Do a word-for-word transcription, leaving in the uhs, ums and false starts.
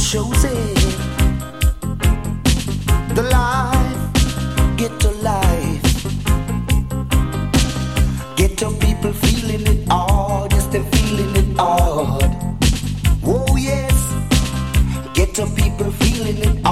shows it. The life, ghetto life. Ghetto people feeling it hard, yes, they're feeling it hard. Oh yes, ghetto people feeling it